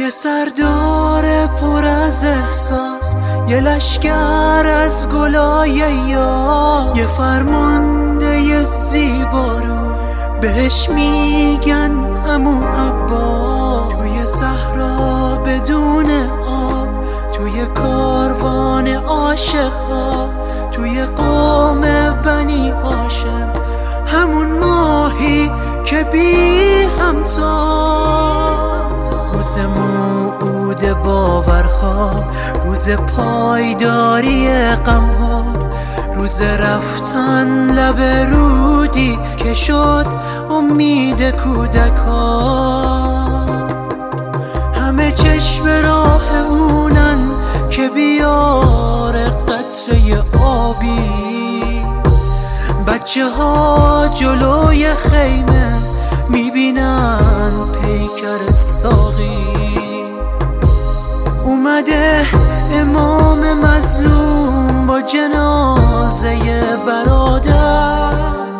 توی سردار پر از احساس، یه لشکر از گلای یار، یه فرمانده زیبارو بهش میگن عمو عباس. توی صحرا بدون آب، توی کاروان عاشق‌ها، توی قوم بنی هاشم، همون ماهی که بی همتاست. روز موعود باورها، روز پایداری غمها، روز رفتن لب رودی که شد امید کودک‌ها. همه چشم راه اونن که بیاره قطره آبی، بچه ها جلوی خیمه میبینن پیکر ساقی. اومده امام مظلوم با جنازه برادر،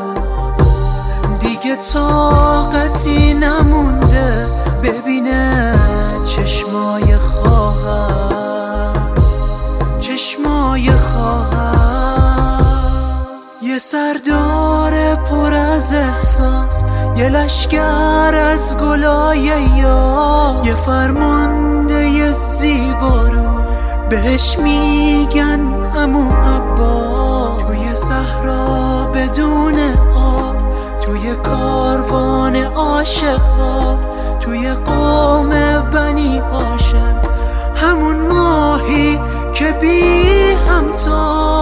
دیگه طاقتی نمونده ببینه چشمای خواهر، چشمای خواهر. یه سردار پر از احساس، یه لشکر از گلای یار، یه فرمانده زیبارو بهش میگن عمو عباس. توی صحرا بدون آب، توی کاروان عاشق‌ها، توی قوم بنی هاشم، همون ماهی که بی همتا